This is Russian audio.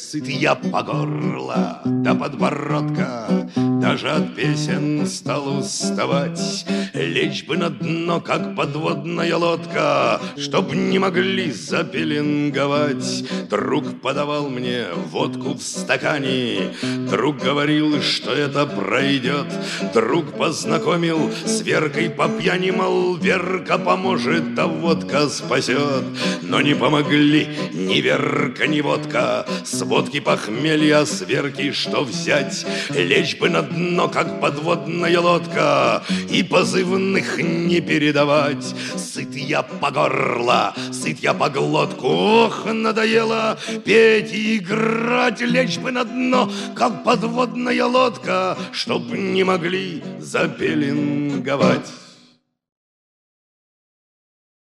Сыт я по горло до подбородка, даже от песен стал уставать. Лечь бы на дно, как подводная лодка, чтоб не могли запеленговать. Друг подавал мне водку в стакане, друг говорил, что это пройдет. Друг познакомил с Веркой по пьяни, мол, Верка поможет, а водка спасет. Но не помогли ни Верка, ни водка. С водки похмелья, с Верки что взять? Лечь бы на дно, как подводная лодка, и позывных не передавать. Сыт я по горло, сыт я по глотку. Ох, надоело петь и играть. Лечь бы на дно, как подводная лодка, чтоб не могли запеленговать.